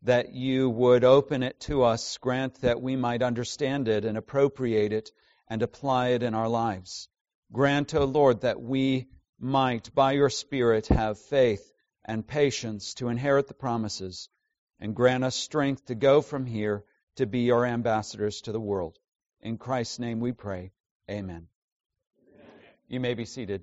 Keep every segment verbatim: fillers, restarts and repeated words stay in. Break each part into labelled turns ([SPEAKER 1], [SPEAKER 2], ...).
[SPEAKER 1] that you would open it to us, grant that we might understand it and appropriate it and apply it in our lives. Grant, O Lord, that we might, by your Spirit, have faith and patience to inherit the promises, and grant us strength to go from here to be your ambassadors to the world. In Christ's name we pray. Amen. Amen. You may be seated.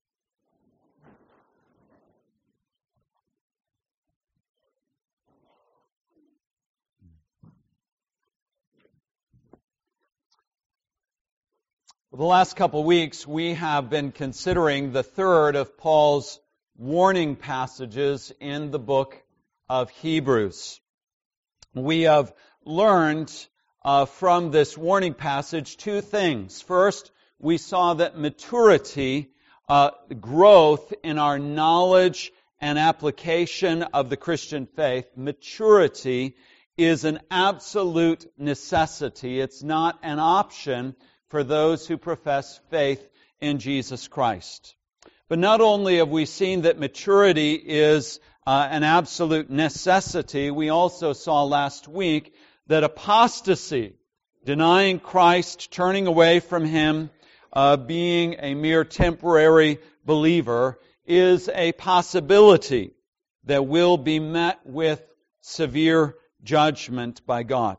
[SPEAKER 1] For the last couple of weeks, we have been considering the third of Paul's warning passages in the book of Hebrews. We have learned uh, from this warning passage two things. First, we saw that maturity, uh, growth in our knowledge and application of the Christian faith, maturity is an absolute necessity. It's not an option for those who profess faith in Jesus Christ. But not only have we seen that maturity is uh, an absolute necessity, we also saw last week that apostasy, denying Christ, turning away from Him, uh, being a mere temporary believer, is a possibility that will be met with severe judgment by God.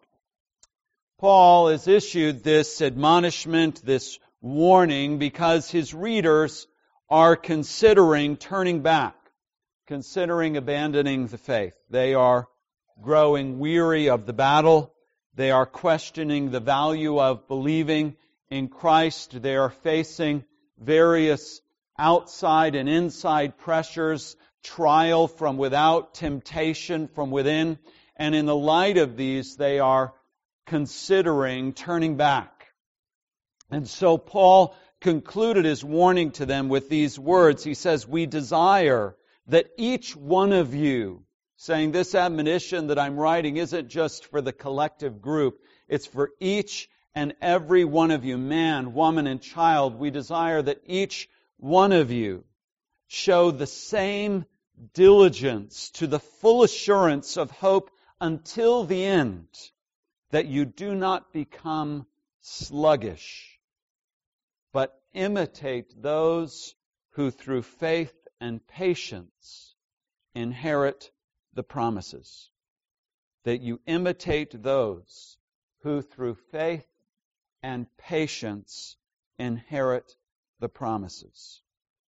[SPEAKER 1] Paul has issued this admonishment, this warning, because his readers are considering turning back, considering abandoning the faith. They are growing weary of the battle. They are questioning the value of believing in Christ. They are facing various outside and inside pressures, trial from without, temptation from within. And in the light of these, they are considering turning back. And so Paul concluded his warning to them with these words. He says, "We desire that each one of you," saying this admonition that I'm writing isn't just for the collective group, it's for each and every one of you, man, woman, and child. We desire that each one of you show the same diligence to the full assurance of hope until the end, that you do not become sluggish, but imitate those who through faith and patience inherit the promises. That you imitate those who through faith and patience inherit the promises.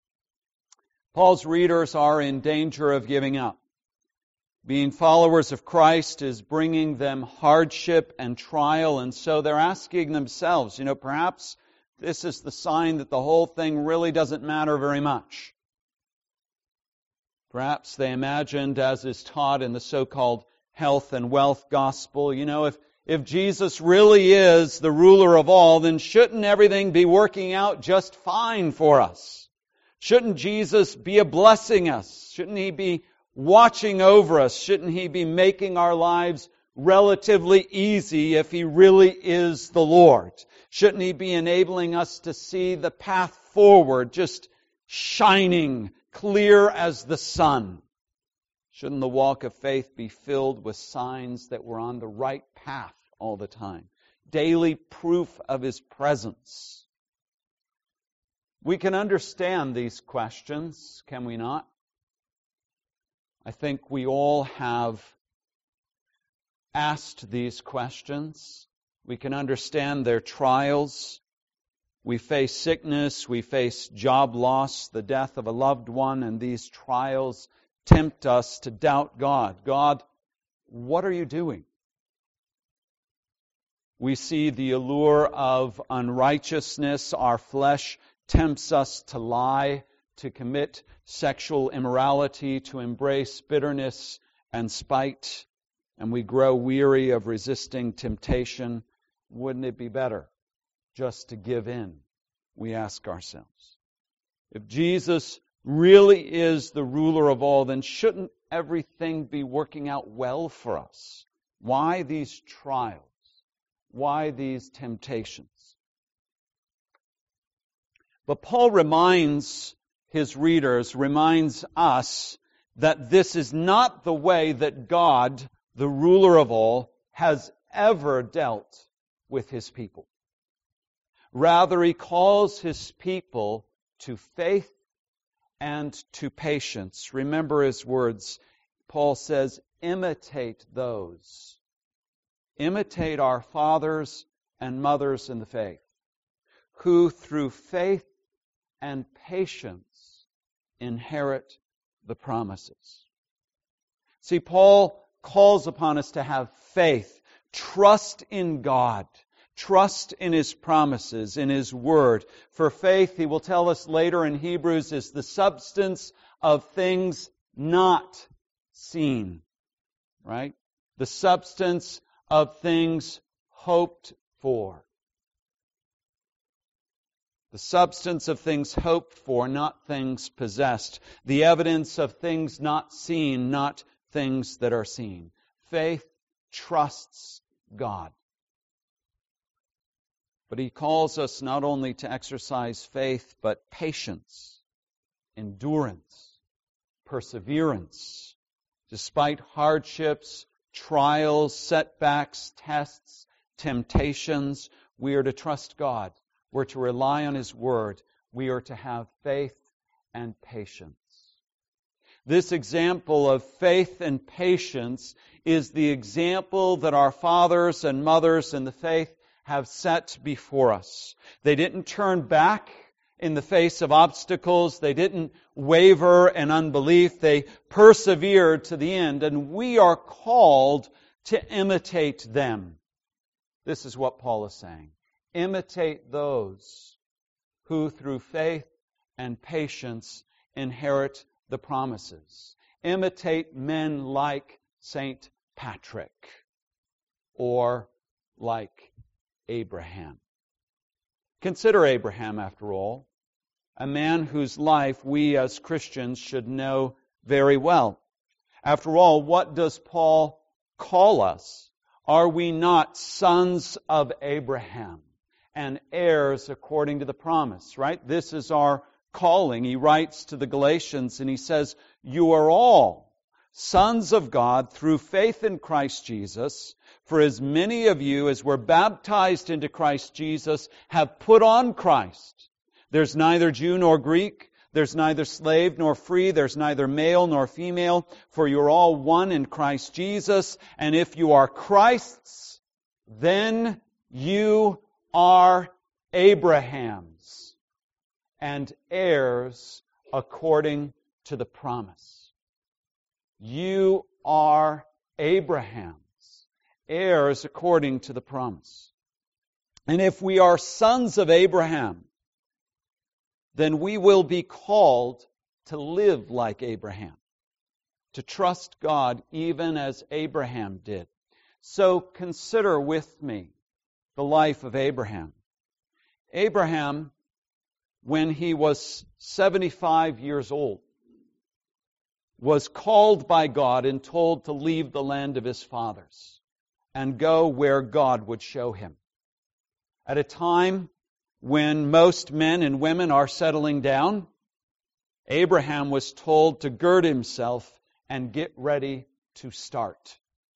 [SPEAKER 1] Paul's readers are in danger of giving up. Being followers of Christ is bringing them hardship and trial, and so they're asking themselves, you know, perhaps this is the sign that the whole thing really doesn't matter very much. Perhaps they imagined, as is taught in the so-called health and wealth gospel, you know, if, if Jesus really is the ruler of all, then shouldn't everything be working out just fine for us? Shouldn't Jesus be a blessing us? Shouldn't He be watching over us? Shouldn't He be making our lives relatively easy if He really is the Lord? Shouldn't He be enabling us to see the path forward just shining clear as the sun? Shouldn't the walk of faith be filled with signs that we're on the right path all the time? Daily proof of His presence. We can understand these questions, can we not? I think we all have asked these questions. We can understand their trials. We face sickness, we face job loss, the death of a loved one, and these trials tempt us to doubt God. God, what are you doing? We see the allure of unrighteousness. Our flesh tempts us to lie, to commit sexual immorality, to embrace bitterness and spite, and we grow weary of resisting temptation. Wouldn't it be better just to give in? We ask ourselves. If Jesus really is the ruler of all, then shouldn't everything be working out well for us? Why these trials? Why these temptations? But Paul reminds his readers, reminds us, that this is not the way that God, the ruler of all, has ever dealt with his people. Rather, he calls his people to faith and to patience. Remember his words. Paul says, imitate those. Imitate our fathers and mothers in the faith, who through faith and patience inherit the promises. See, Paul calls upon us to have faith, trust in God, trust in His promises, in His Word. For faith, he will tell us later in Hebrews, is the substance of things not seen. Right? The substance of things hoped for. The substance of things hoped for, not things possessed. The evidence of things not seen, not things that are seen. Faith trusts God. But He calls us not only to exercise faith, but patience, endurance, perseverance. Despite hardships, trials, setbacks, tests, temptations, we are to trust God. We're to rely on His Word. We are to have faith and patience. This example of faith and patience is the example that our fathers and mothers in the faith have set before us. They didn't turn back in the face of obstacles. They didn't waver in unbelief. They persevered to the end. And we are called to imitate them. This is what Paul is saying. Imitate those who through faith and patience inherit the promises. Imitate men like Saint Patrick or like Abraham. Consider Abraham, after all, a man whose life we as Christians should know very well. After all, what does Paul call us? Are we not sons of Abraham and heirs according to the promise, right? This is our calling. He writes to the Galatians and he says, you are all sons of God through faith in Christ Jesus. For as many of you as were baptized into Christ Jesus have put on Christ. There's neither Jew nor Greek. There's neither slave nor free. There's neither male nor female. For you're all one in Christ Jesus. And if you are Christ's, then you are Abraham's and heirs according to the promise. You are Abraham's heirs according to the promise. And if we are sons of Abraham, then we will be called to live like Abraham, to trust God even as Abraham did. So consider with me the life of Abraham. Abraham, when he was seventy-five years old, was called by God and told to leave the land of his fathers and go where God would show him. At a time when most men and women are settling down, Abraham was told to gird himself and get ready to start.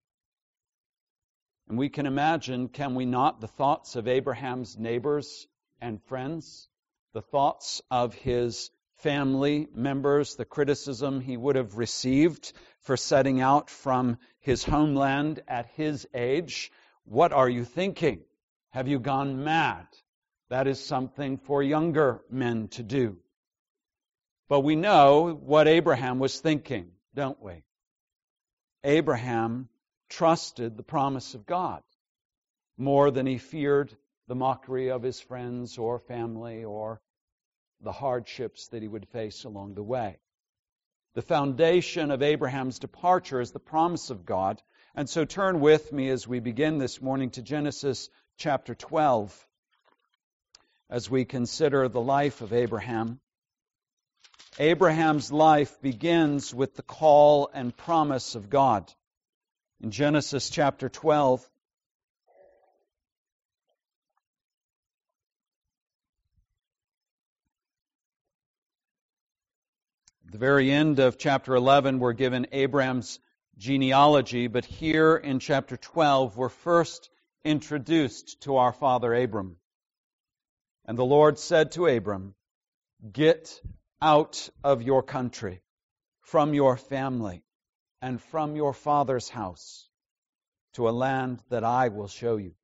[SPEAKER 1] And we can imagine, can we not, the thoughts of Abraham's neighbors and friends, the thoughts of his family members, the criticism he would have received for setting out from his homeland at his age. What are you thinking? Have you gone mad? That is something for younger men to do. But we know what Abraham was thinking, don't we? Abraham trusted the promise of God more than he feared the mockery of his friends or family or the hardships that he would face along the way. The foundation of Abraham's departure is the promise of God. And so turn with me as we begin this morning to Genesis chapter twelve as we consider the life of Abraham. Abraham's life begins with the call and promise of God. In Genesis chapter twelve, at the very end of chapter eleven, we're given Abraham's genealogy, but here in chapter twelve, we're first introduced to our father Abram. And the Lord said to Abram, "Get out of your country, from your family, and from your father's house, to a land that I will show you."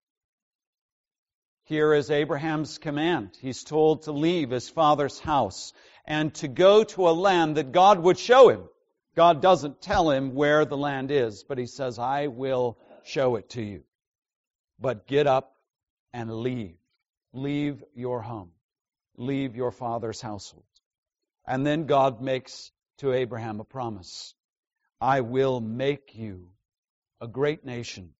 [SPEAKER 1] Here is Abraham's command. He's told to leave his father's house and to go to a land that God would show him. God doesn't tell him where the land is, but He says, "I will show it to you. But get up and leave. Leave your home. Leave your father's household." And then God makes to Abraham a promise. "I will make you a great nation.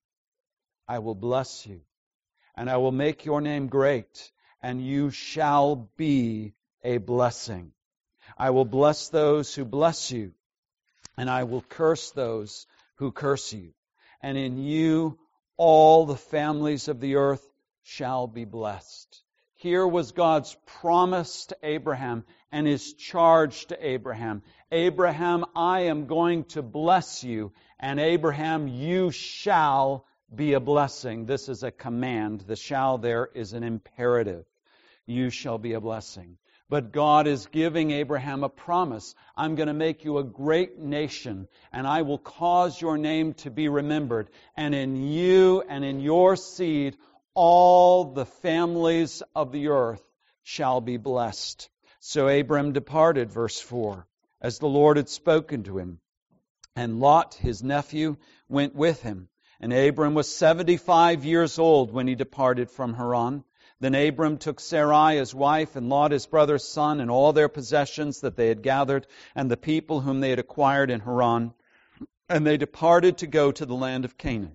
[SPEAKER 1] I will bless you, and I will make your name great, and you shall be a blessing. I will bless those who bless you, and I will curse those who curse you. And in you all the families of the earth shall be blessed." Here was God's promise to Abraham and His charge to Abraham. "Abraham, I am going to bless you, and Abraham, you shall be a blessing." This is a command. The shall there is an imperative. You shall be a blessing. But God is giving Abraham a promise. "I'm going to make you a great nation, and I will cause your name to be remembered. And in you and in your seed, all the families of the earth shall be blessed." So Abram departed, verse four, as the Lord had spoken to him. And Lot, his nephew, went with him. And Abram was seventy-five years old when he departed from Haran. Then Abram took Sarai his wife, and Lot his brother's son, and all their possessions that they had gathered, and the people whom they had acquired in Haran. And they departed to go to the land of Canaan.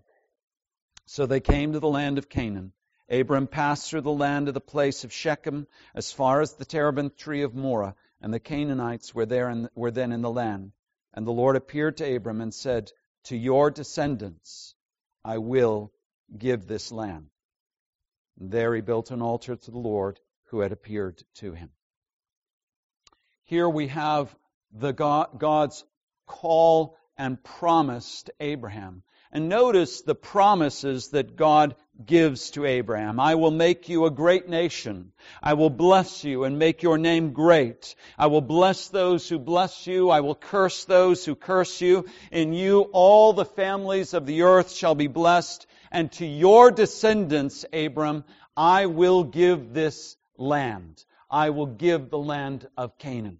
[SPEAKER 1] So they came to the land of Canaan. Abram passed through the land of the place of Shechem, as far as the terebinth tree of Moreh, and the Canaanites were there in, were then in the land. And the Lord appeared to Abram and said, "To your descendants I will give this land." And there he built an altar to the Lord who had appeared to him. Here we have the God, God's call and promise to Abraham. And notice the promises that God gives to Abraham. "I will make you a great nation. I will bless you and make your name great. I will bless those who bless you. I will curse those who curse you. In you all the families of the earth shall be blessed. And to your descendants, Abram, I will give this land. I will give the land of Canaan."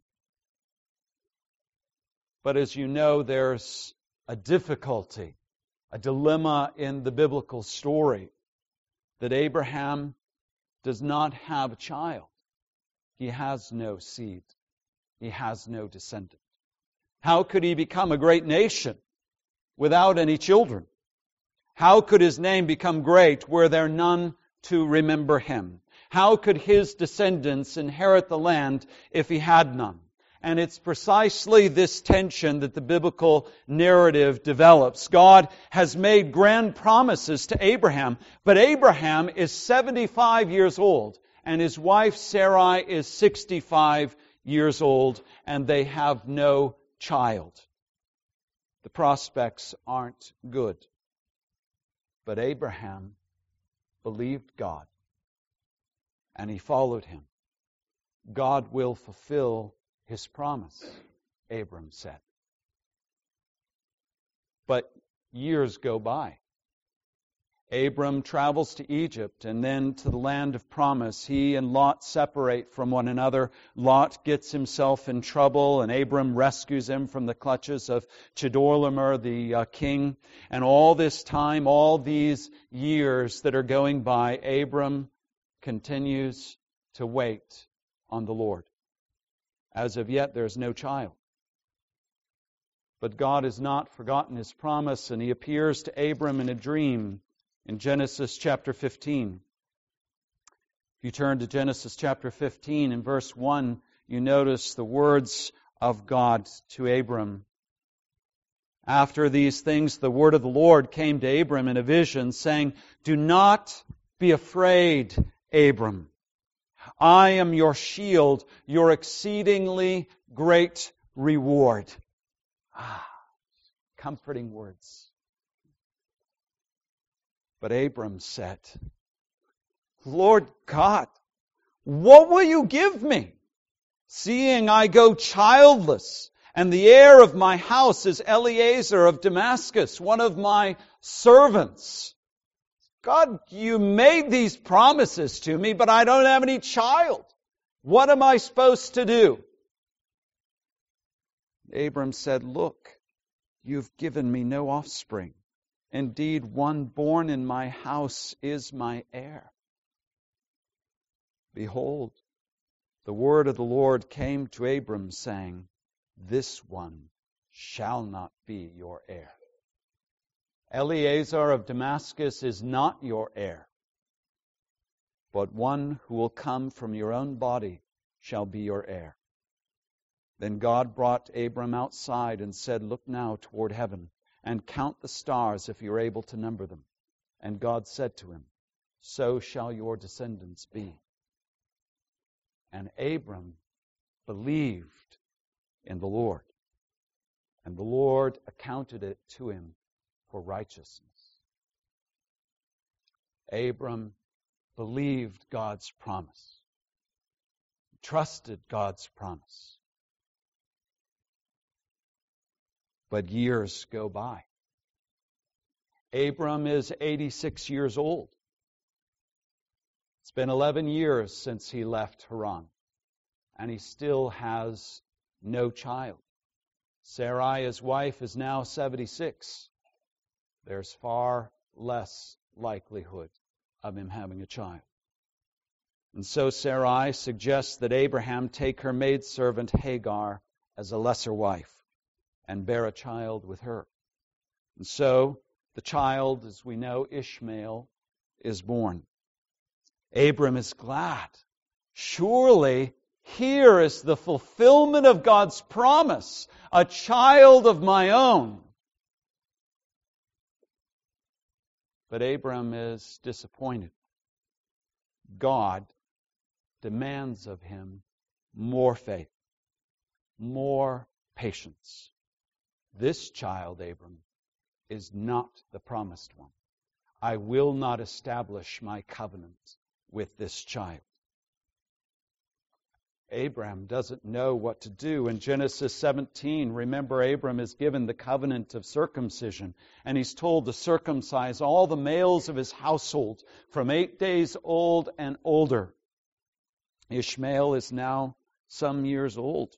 [SPEAKER 1] But as you know, there's a difficulty, a dilemma in the biblical story, that Abraham does not have a child. He has no seed. He has no descendant. How could he become a great nation without any children? How could his name become great were there none to remember him? How could his descendants inherit the land if he had none? And it's precisely this tension that the biblical narrative develops. God has made grand promises to Abraham, but Abraham is seventy-five years old, and his wife Sarai is sixty-five years old, and they have no child. The prospects aren't good. But Abraham believed God, and he followed Him. God will fulfill His promise, Abram said. But years go by. Abram travels to Egypt and then to the land of promise. He and Lot separate from one another. Lot gets himself in trouble, and Abram rescues him from the clutches of Chedorlaomer, the uh, king. And all this time, all these years that are going by, Abram continues to wait on the Lord. As of yet, there is no child. But God has not forgotten His promise, and He appears to Abram in a dream in Genesis chapter fifteen. If you turn to Genesis chapter fifteen, in verse one, you notice the words of God to Abram. "After these things, the word of the Lord came to Abram in a vision, saying, 'Do not be afraid, Abram. I am your shield, your exceedingly great reward.'" Ah, comforting words. But Abram said, Lord God, what will you give me, seeing I go childless, and the heir of my house is Eliezer of Damascus, one of my servants? God, you made these promises to me, but I don't have any child. What am I supposed to do? Abram said, look, you've given me no offspring. Indeed, one born in my house is my heir. Behold, the word of the Lord came to Abram, saying, this one shall not be your heir. Eliezer of Damascus is not your heir, but one who will come from your own body shall be your heir. Then God brought Abram outside and said, look now toward heaven and count the stars if you're able to number them. And God said to him, so shall your descendants be. And Abram believed in the Lord, and the Lord accounted it to him for righteousness. Abram believed God's promise, trusted God's promise. But years go by. Abram is eighty-six years old. It's been eleven years since he left Haran, and he still has no child. Sarai, his wife, is now seventy-six. There's far less likelihood of him having a child. And so Sarai suggests that Abraham take her maidservant Hagar as a lesser wife and bear a child with her. And so the child, as we know, Ishmael, is born. Abram is glad. Surely here is the fulfillment of God's promise, a child of my own. But Abram is disappointed. God demands of him more faith, more patience. This child, Abram, is not the promised one. I will not establish my covenant with this child. Abram doesn't know what to do. In Genesis seventeen, remember, Abram is given the covenant of circumcision, and he's told to circumcise all the males of his household from eight days old and older. Ishmael is now some years old.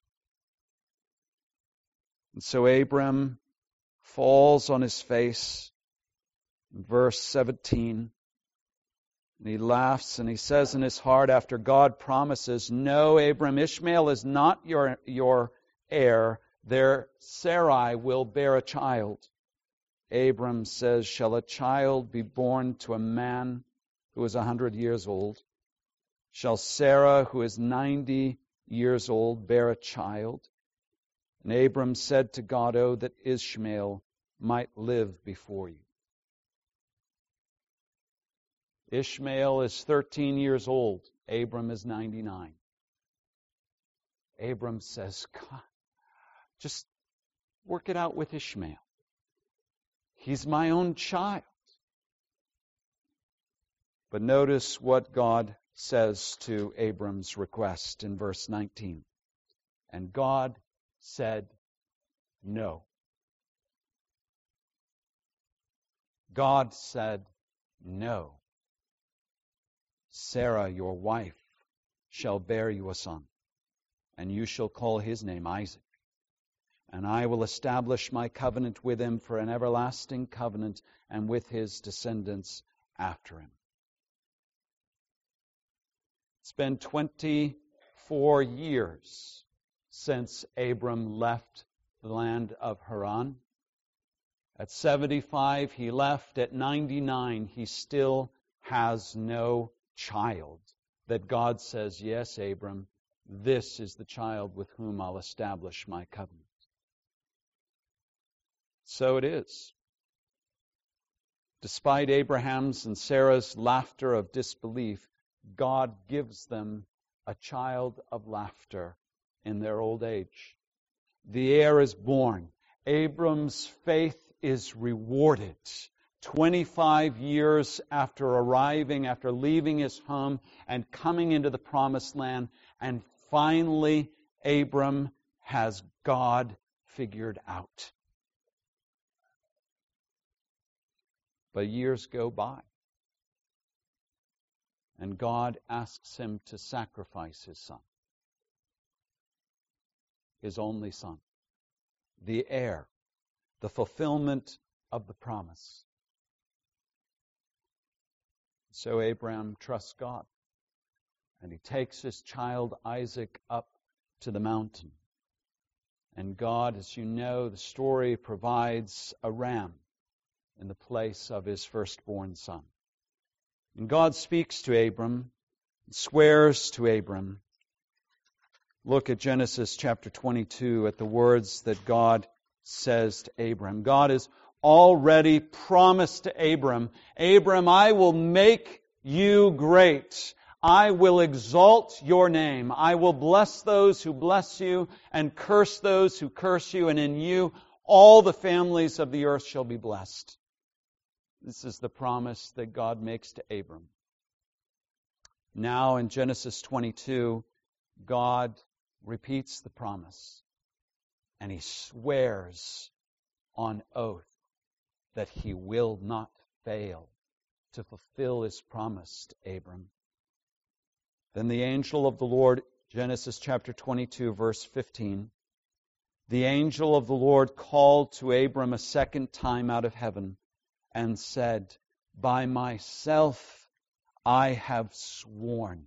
[SPEAKER 1] And so Abram falls on his face in verse seventeen. And he laughs and he says in his heart, after God promises, no, Abram, Ishmael is not your, your heir. There Sarai will bear a child. Abram says, shall a child be born to a man who is a hundred years old? Shall Sarah, who is ninety years old, bear a child? And Abram said to God, oh, that Ishmael might live before you. Ishmael is thirteen years old. Abram is ninety-nine. Abram says, God, just work it out with Ishmael. He's my own child. But notice what God says to Abram's request in verse nineteen. And God said no. God said no. Sarah, your wife, shall bear you a son, and you shall call his name Isaac. And I will establish my covenant with him for an everlasting covenant, and with his descendants after him. It's been twenty-four years since Abram left the land of Haran. At seventy-five, he left. At ninety-nine, he still has no child that God says, yes, Abram, this is the child with whom I'll establish my covenant. So it is. Despite Abraham's and Sarah's laughter of disbelief, God gives them a child of laughter in their old age. The heir is born. Abram's faith is rewarded. twenty-five years after arriving, after leaving his home and coming into the promised land, and finally Abram has God figured out. But years go by, and God asks him to sacrifice his son, his only son, the heir, the fulfillment of the promise. So Abraham trusts God, and he takes his child Isaac up to the mountain. And God, as you know, the story provides a ram in the place of his firstborn son. And God speaks to Abram, swears to Abram. Look at Genesis chapter twenty-two, at the words that God says to Abram. God has already promised to Abram, Abram, I will make you great. I will exalt your name. I will bless those who bless you and curse those who curse you, and in you all the families of the earth shall be blessed. This is the promise that God makes to Abram. Now in Genesis twenty-two, God repeats the promise, and he swears on oath that he will not fail to fulfill his promise to Abram. Then the angel of the Lord, Genesis chapter twenty-two, verse fifteen, the angel of the Lord called to Abram a second time out of heaven and said, by myself I have sworn,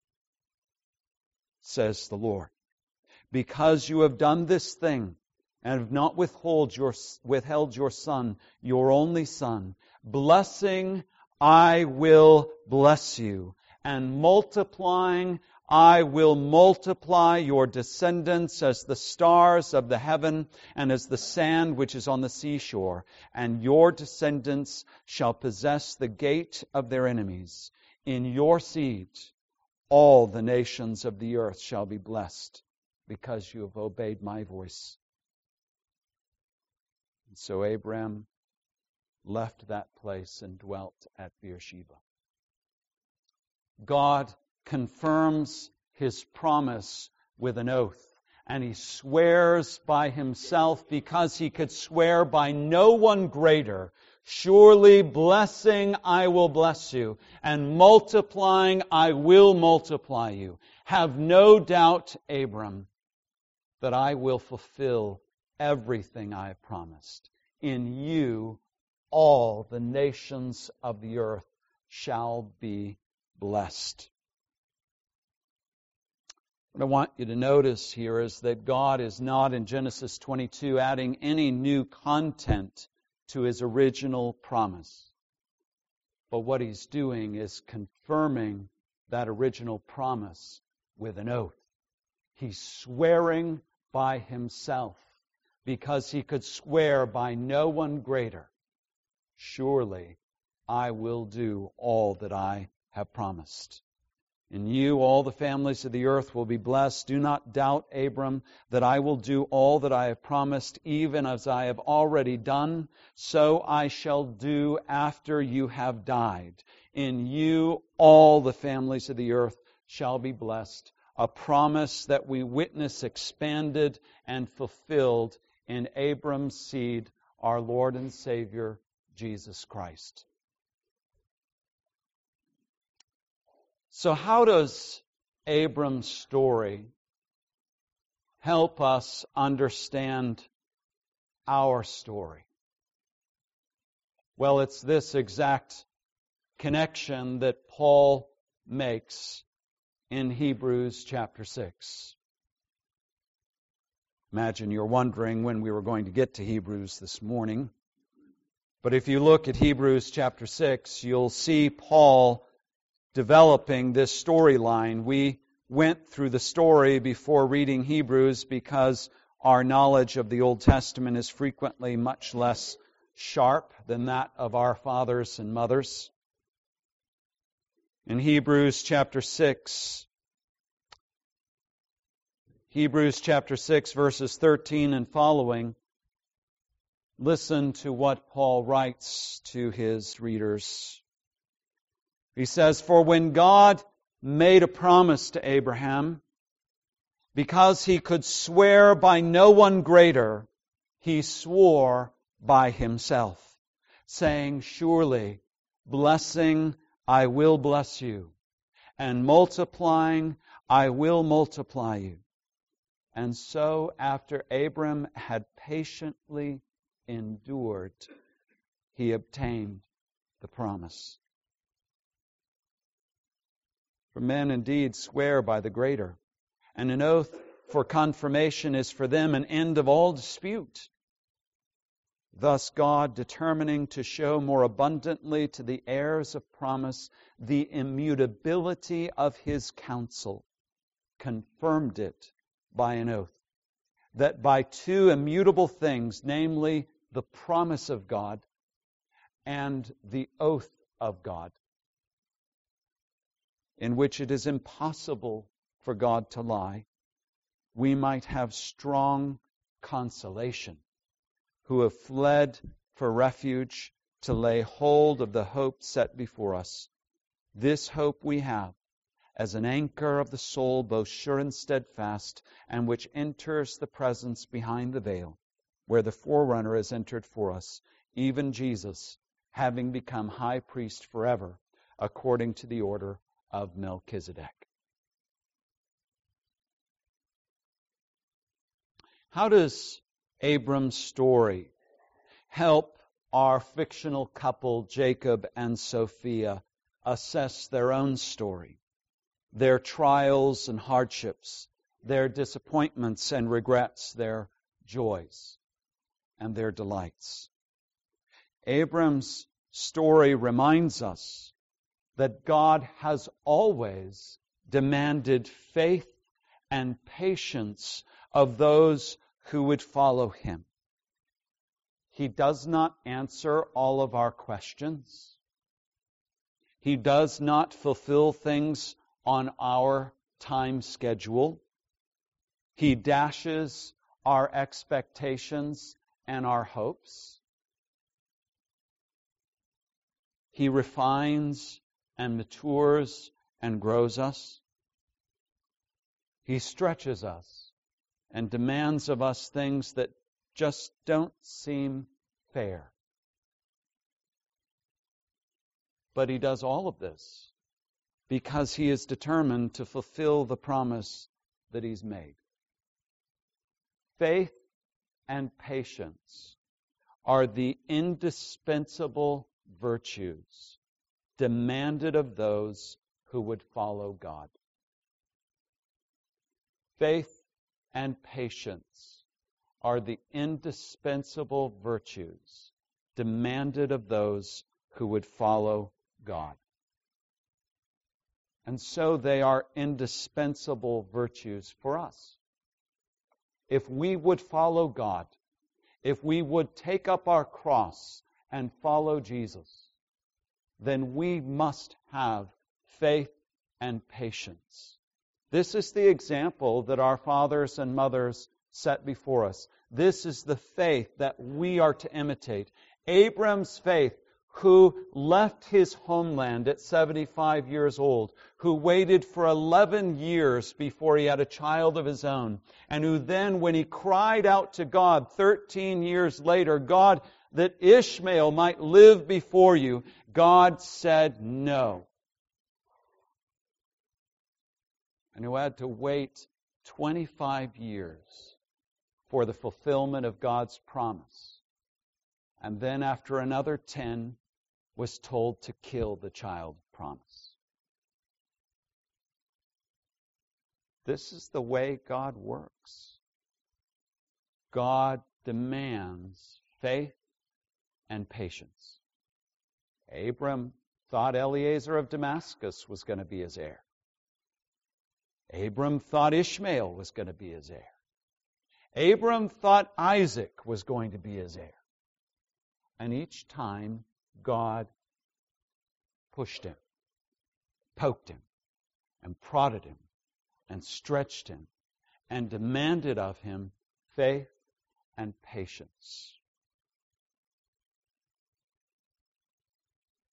[SPEAKER 1] says the Lord, because you have done this thing and have not withhold your, withheld your son, your only son, blessing I will bless you, and multiplying I will multiply your descendants as the stars of the heaven and as the sand which is on the seashore. And your descendants shall possess the gate of their enemies. In your seed all the nations of the earth shall be blessed, because you have obeyed my voice. And so Abraham left that place and dwelt at Beersheba. God confirms his promise with an oath, and he swears by himself because he could swear by no one greater. Surely blessing I will bless you, and multiplying I will multiply you. Have no doubt, Abram, that I will fulfill everything I have promised. In you all the nations of the earth shall be blessed. What I want you to notice here is that God is not in Genesis twenty-two adding any new content to his original promise. But what he's doing is confirming that original promise with an oath. He's swearing by himself because he could swear by no one greater. Surely I will do all that I have promised. In you all the families of the earth will be blessed. Do not doubt, Abram, that I will do all that I have promised, even as I have already done, so I shall do after you have died. In you all the families of the earth shall be blessed. A promise that we witness expanded and fulfilled in Abram's seed, our Lord and Savior, Jesus Christ. So how does Abram's story help us understand our story? Well, it's this exact connection that Paul makes in Hebrews chapter six. Imagine you're wondering when we were going to get to Hebrews this morning. But if you look at Hebrews chapter six, you'll see Paul developing this storyline. We went through the story before reading Hebrews because our knowledge of the Old Testament is frequently much less sharp than that of our fathers and mothers. In Hebrews chapter six, Hebrews chapter six, verses thirteen and following, listen to what Paul writes to his readers. He says, "For when God made a promise to Abraham, because he could swear by no one greater, he swore by himself, saying, 'Surely, blessing I will bless you, and multiplying I will multiply you.' And so, after Abram had patiently endured, he obtained the promise. For men indeed swear by the greater, and an oath for confirmation is for them an end of all dispute. Thus God, determining to show more abundantly to the heirs of promise the immutability of His counsel, confirmed it by an oath, that by two immutable things, namely the promise of God and the oath of God, in which it is impossible for God to lie, we might have strong consolation, who have fled for refuge to lay hold of the hope set before us. This hope we have as an anchor of the soul, both sure and steadfast, and which enters the presence behind the veil, where the forerunner has entered for us, even Jesus, having become high priest forever, according to the order of Melchizedek." How does Abram's story help our fictional couple, Jacob and Sophia, assess their own story, their trials and hardships, their disappointments and regrets, their joys and their delights? Abram's story reminds us that God has always demanded faith and patience of those who would follow Him. He does not answer all of our questions. He does not fulfill things on our time schedule. He dashes our expectations and our hopes. He refines and matures and grows us. He stretches us and demands of us things that just don't seem fair. But He does all of this because He is determined to fulfill the promise that He's made. Faith and patience are the indispensable virtues demanded of those who would follow God. Faith and patience are the indispensable virtues demanded of those who would follow God. And so they are indispensable virtues for us. If we would follow God, if we would take up our cross and follow Jesus, then we must have faith and patience. This is the example that our fathers and mothers set before us. This is the faith that we are to imitate. Abram's faith, who left his homeland at seventy-five years old, who waited for eleven years before he had a child of his own, and who then, when he cried out to God thirteen years later, "God, that Ishmael might live before you," God said no. And who had to wait twenty-five years for the fulfillment of God's promise. And then after another ten, was told to kill the child of promise. This is the way God works. God demands faith and patience. Abram thought Eliezer of Damascus was going to be his heir. Abram thought Ishmael was going to be his heir. Abram thought Isaac was going to be his heir. And each time, God pushed him, poked him, and prodded him, and stretched him, and demanded of him faith and patience.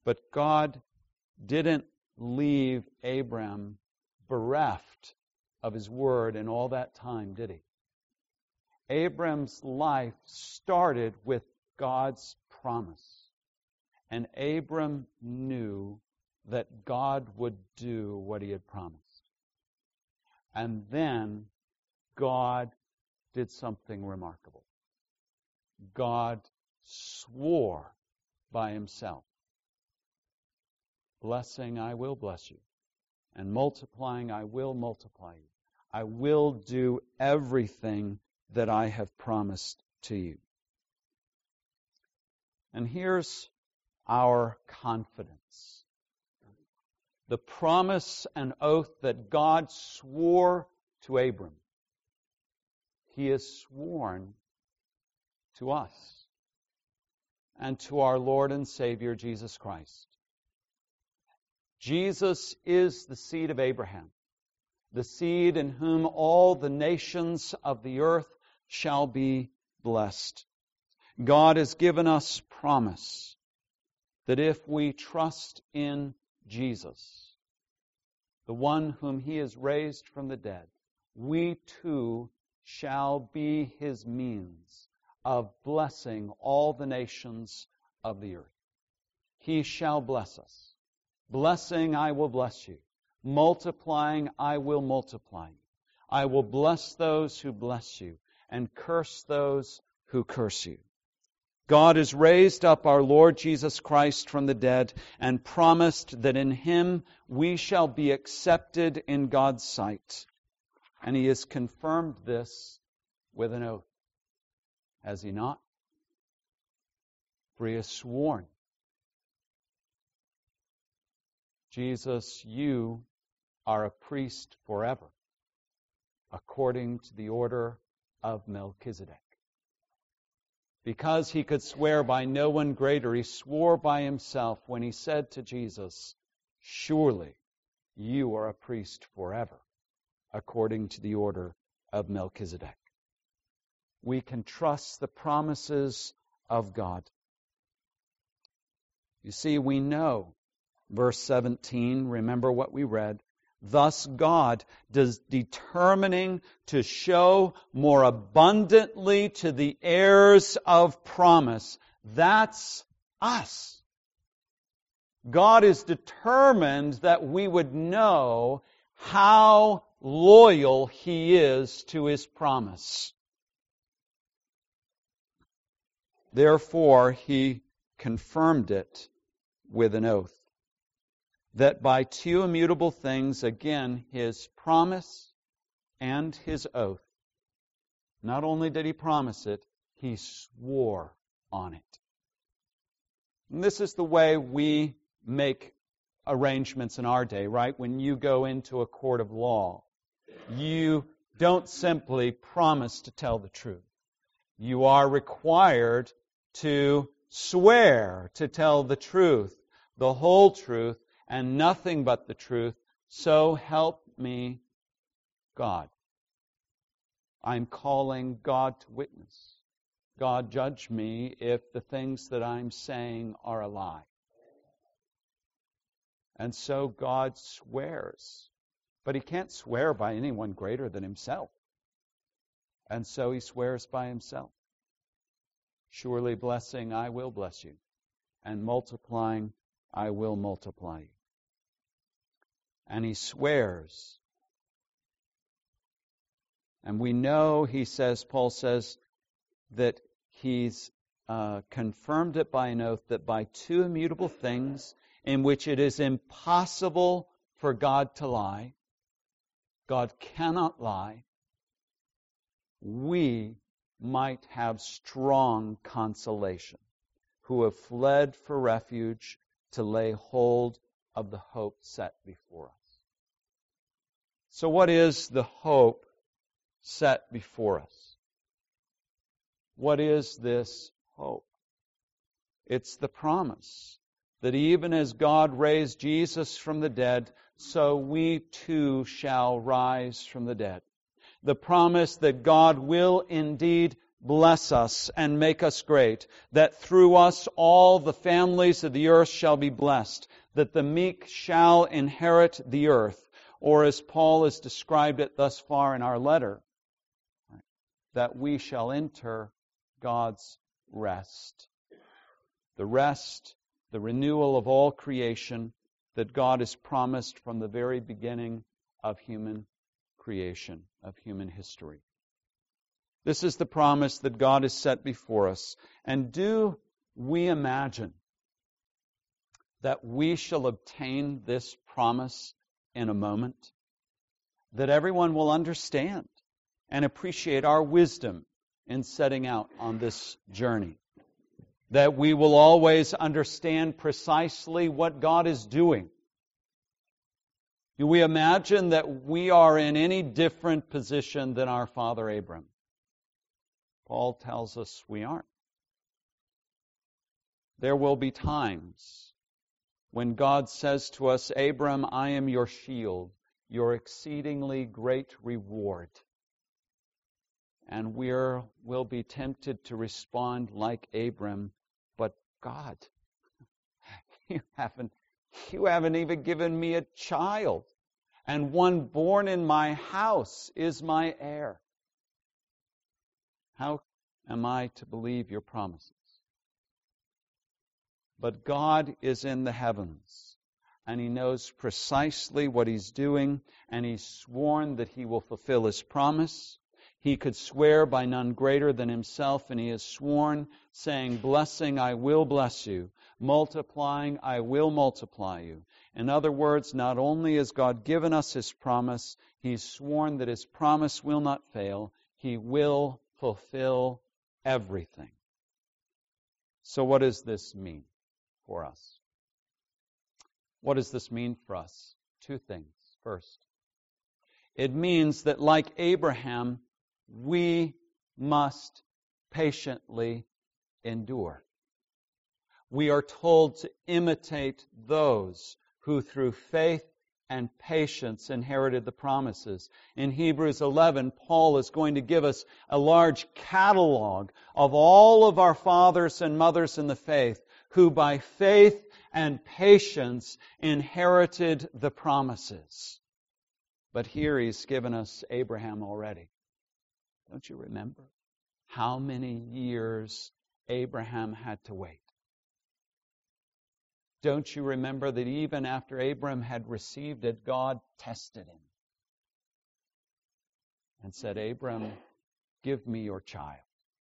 [SPEAKER 1] But God didn't leave Abram bereft of his word in all that time, did he? Abram's life started with God's promise. And Abram knew that God would do what he had promised. And then God did something remarkable. God swore by himself, blessing, I will bless you, and multiplying, I will multiply you. I will do everything that I have promised to you. And here's our confidence. The promise and oath that God swore to Abram, He has sworn to us and to our Lord and Savior Jesus Christ. Jesus is the seed of Abraham, the seed in whom all the nations of the earth shall be blessed. God has given us promise that if we trust in Jesus, the one whom He has raised from the dead, we too shall be His means of blessing all the nations of the earth. He shall bless us. Blessing, I will bless you. Multiplying, I will multiply you. I will bless those who bless you, and curse those who curse you. God has raised up our Lord Jesus Christ from the dead and promised that in Him we shall be accepted in God's sight. And He has confirmed this with an oath. Has He not? For He has sworn. Jesus, you are a priest forever, according to the order of Melchizedek. Because He could swear by no one greater, He swore by Himself when He said to Jesus, surely you are a priest forever, according to the order of Melchizedek. We can trust the promises of God. You see, we know, verse seventeen, remember what we read, thus God, does determining to show more abundantly to the heirs of promise. That's us. God is determined that we would know how loyal He is to His promise. Therefore, He confirmed it with an oath, that by two immutable things, again, His promise and His oath, not only did He promise it, He swore on it. And this is the way we make arrangements in our day, right? When you go into a court of law, you don't simply promise to tell the truth. You are required to swear to tell the truth, the whole truth, and nothing but the truth. So help me, God. I'm calling God to witness. God, judge me if the things that I'm saying are a lie. And so God swears. But He can't swear by anyone greater than Himself. And so He swears by Himself. Surely blessing, I will bless you. And multiplying, I will multiply you. And He swears. And we know, he says, Paul says, that He's uh, confirmed it by an oath, that by two immutable things in which it is impossible for God to lie, God cannot lie, we might have strong consolation, who have fled for refuge to lay hold of the hope set before us. So what is the hope set before us? What is this hope? It's the promise that even as God raised Jesus from the dead, so we too shall rise from the dead. The promise that God will indeed bless us and make us great, that through us all the families of the earth shall be blessed, that the meek shall inherit the earth, or as Paul has described it thus far in our letter, that we shall enter God's rest. The rest, the renewal of all creation that God has promised from the very beginning of human creation, of human history. This is the promise that God has set before us. And do we imagine that we shall obtain this promise in a moment? That everyone will understand and appreciate our wisdom in setting out on this journey? That we will always understand precisely what God is doing? Do we imagine that we are in any different position than our father Abram? Paul tells us we aren't. There will be times when God says to us, Abram, I am your shield, your exceedingly great reward. And we will be tempted to respond like Abram, but God, you haven't, you haven't even given me a child, and one born in my house is my heir. How am I to believe your promises? But God is in the heavens, and He knows precisely what He's doing, and He's sworn that He will fulfill His promise. He could swear by none greater than Himself, and He has sworn, saying, blessing, I will bless you. Multiplying, I will multiply you. In other words, not only has God given us His promise, He's sworn that His promise will not fail. He will fulfill everything. So what does this mean for us? What does this mean for us? Two things. First, it means that like Abraham, we must patiently endure. We are told to imitate those who through faith and patience inherited the promises. In Hebrews eleven, Paul is going to give us a large catalog of all of our fathers and mothers in the faith who by faith and patience inherited the promises. But here he's given us Abraham already. Don't you remember how many years Abraham had to wait? Don't you remember that even after Abraham had received it, God tested him and said, Abraham, give me your child.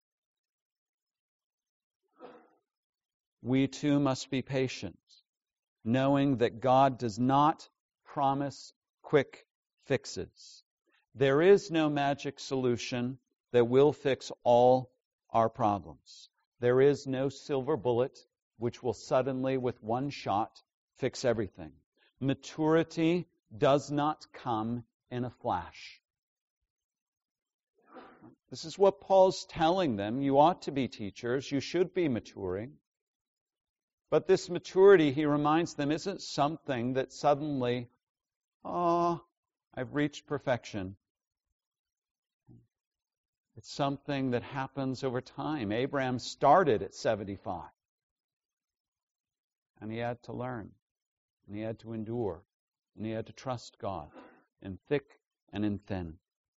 [SPEAKER 1] We too must be patient, knowing that God does not promise quick fixes. There is no magic solution that will fix all our problems. There is no silver bullet which will suddenly, with one shot, fix everything. Maturity does not come in a flash. This is what Paul's telling them. You ought to be teachers. You should be maturing. But this maturity, he reminds them, isn't something that suddenly, oh, I've reached perfection. It's something that happens over time. Abraham started at seventy-five. And he had to learn. And he had to endure. And he had to trust God in thick and in thin.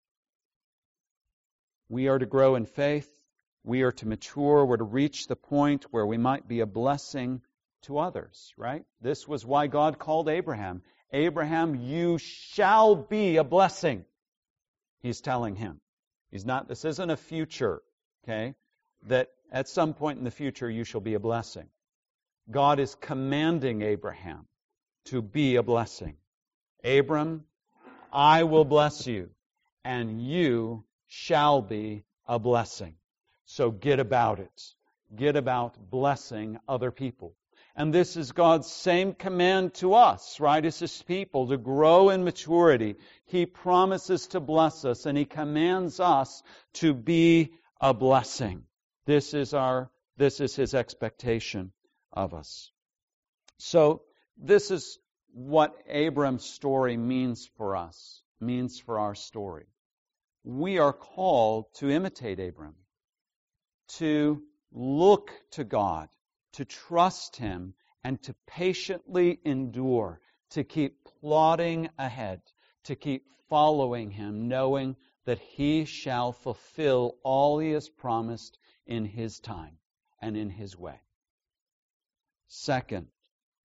[SPEAKER 1] We are to grow in faith. We are to mature. We're to reach the point where we might be a blessing to others, right? This was why God called Abraham. Abraham, you shall be a blessing. He's telling him. He's not, this isn't a future, okay? That at some point in the future you shall be a blessing. God is commanding Abraham to be a blessing. Abram, I will bless you, and you shall be a blessing. So get about it. Get about blessing other people. And this is God's same command to us, right, as His people, to grow in maturity. He promises to bless us, and He commands us to be a blessing. This is our, this is His expectation of us. So, this is what Abram's story means for us, means for our story. We are called to imitate Abram. to look to God, to trust Him, and to patiently endure, to keep plodding ahead, to keep following Him, knowing that He shall fulfill all He has promised in His time and in His way. Second,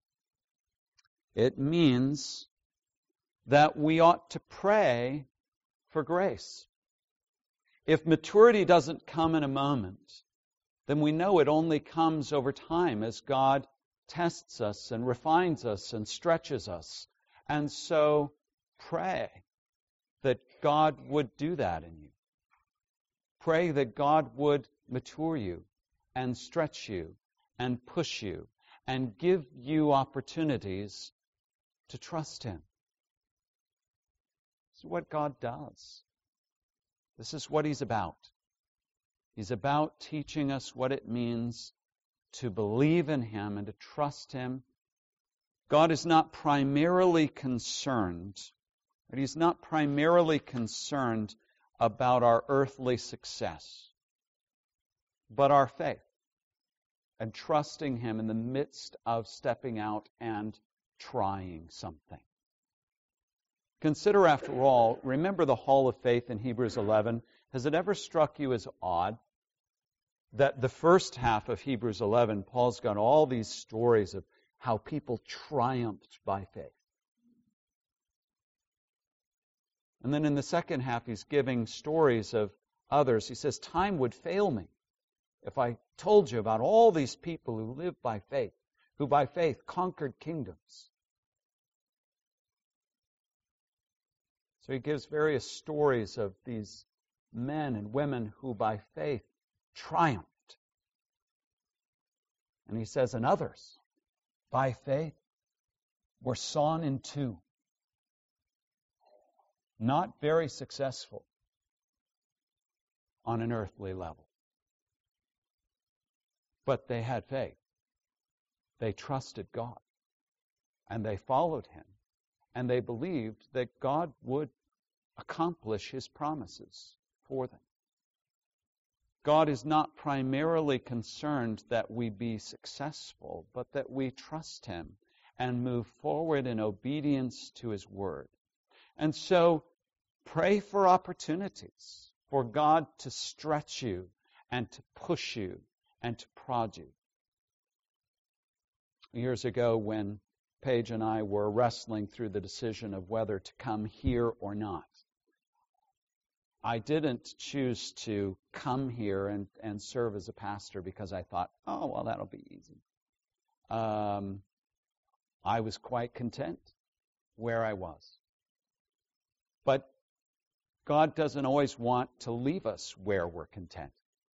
[SPEAKER 1] it means that we ought to pray for grace. If maturity doesn't come in a moment, then we know it only comes over time as God tests us and refines us and stretches us. And so pray that God would do that in you. Pray that God would mature you and stretch you and push you and give you opportunities to trust Him. This is what God does. This is what He's about. He's about teaching us what it means to believe in Him and to trust Him. God is not primarily concerned, but He's not primarily concerned about our earthly success, but our faith and trusting Him in the midst of stepping out and trying something. Consider, after all, remember the hall of faith in Hebrews eleven. Has it ever struck you as odd that the first half of Hebrews eleven, Paul's got all these stories of how people triumphed by faith. And then in the second half, he's giving stories of others. He says, time would fail me if I told you about all these people who lived by faith, who by faith conquered kingdoms. So he gives various stories of these men and women who by faith triumphed. And he says, and others, by faith, were sawn in two. Not very successful on an earthly level. But they had faith. They trusted God. And they followed Him. And they believed that God would accomplish His promises for them. God is not primarily concerned that we be successful, but that we trust Him and move forward in obedience to His Word. And so, pray for opportunities for God to stretch you and to push you and to prod you. Years ago, when Paige and I were wrestling through the decision of whether to come here or not, I didn't choose to come here and, and serve as a pastor because I thought, oh, well, that'll be easy. Um, I was quite content where I was. But God doesn't always want to leave us where we're content.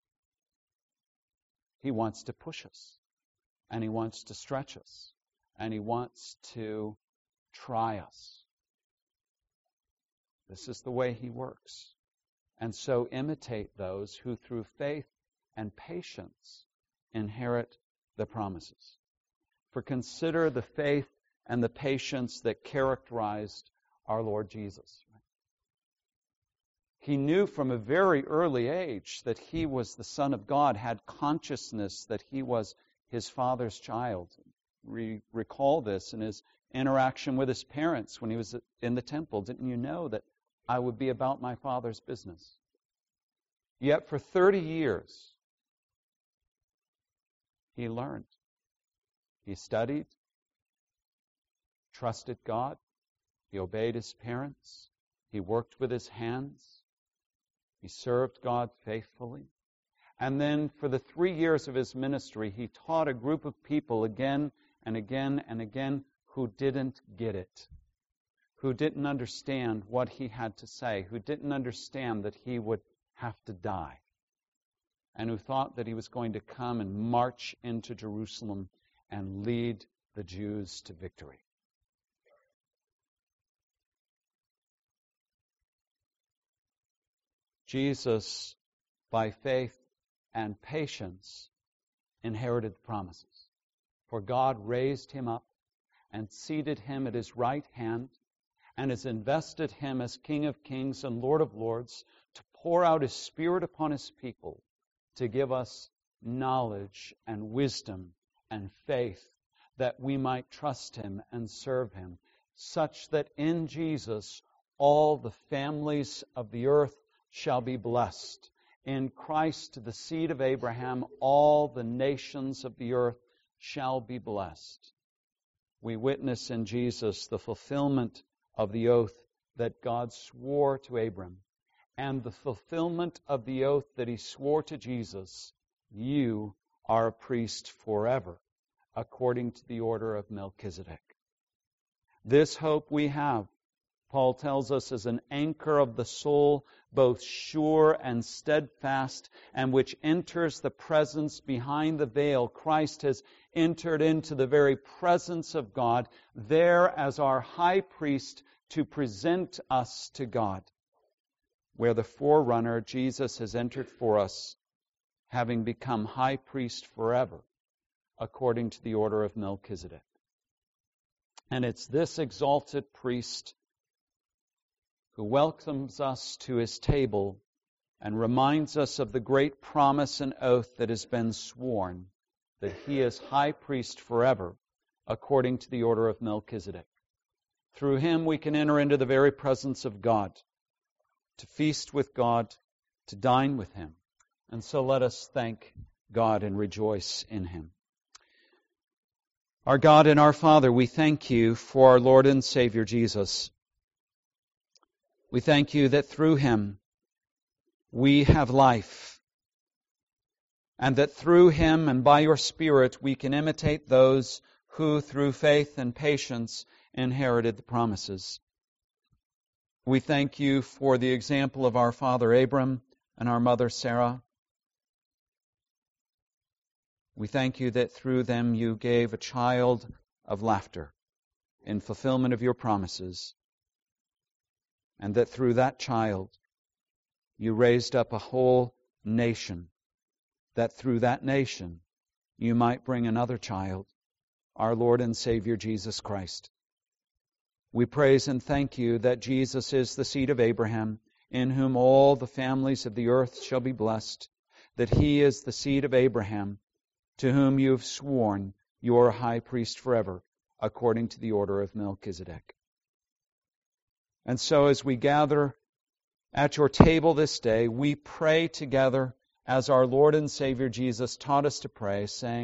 [SPEAKER 1] He wants to push us, and He wants to stretch us, and He wants to try us. This is the way He works. And so imitate those who through faith and patience inherit the promises. For consider the faith and the patience that characterized our Lord Jesus. He knew from a very early age that He was the Son of God, had consciousness that He was His Father's child. Re- recall this in His interaction with His parents when He was in the temple. Didn't you know that I would be about my Father's business? Yet for thirty years, He learned. He studied, trusted God, He obeyed His parents, He worked with His hands, He served God faithfully. And then for the three years of His ministry, He taught a group of people again and again and again who didn't get it, who didn't understand what He had to say, who didn't understand that He would have to die, and who thought that He was going to come and march into Jerusalem and lead the Jews to victory. Jesus, by faith and patience, inherited the promises. For God raised Him up and seated Him at His right hand and has invested Him as King of kings and Lord of lords to pour out His Spirit upon His people to give us knowledge and wisdom and faith, that we might trust Him and serve Him, such that in Jesus all the families of the earth shall be blessed. In Christ, the seed of Abraham, all the nations of the earth shall be blessed. We witness in Jesus the fulfillment of the oath that God swore to Abram, and the fulfillment of the oath that He swore to Jesus. You are a priest forever, according to the order of Melchizedek. This hope we have, Paul tells us, is an anchor of the soul, both sure and steadfast, and which enters the presence behind the veil. Christ has entered into the very presence of God, there as our high priest to present us to God, where the forerunner, Jesus, has entered for us, having become high priest forever, according to the order of Melchizedek. And it's this exalted priest who welcomes us to His table and reminds us of the great promise and oath that has been sworn, that He is high priest forever, according to the order of Melchizedek. Through Him we can enter into the very presence of God, to feast with God, to dine with Him. And so let us thank God and rejoice in Him. Our God and our Father, we thank You for our Lord and Savior Jesus. We thank You that through Him we have life, and that through Him and by Your Spirit we can imitate those who through faith and patience inherited the promises. We thank You for the example of our father Abram and our mother Sarah. We thank You that through them You gave a child of laughter in fulfillment of Your promises, and that through that child You raised up a whole nation, that through that nation You might bring another child, our Lord and Savior Jesus Christ. We praise and thank You that Jesus is the seed of Abraham, in whom all the families of the earth shall be blessed, that He is the seed of Abraham, to whom You have sworn Your high priest forever, according to the order of Melchizedek. And so as we gather at Your table this day, we pray together as our Lord and Savior Jesus taught us to pray, saying,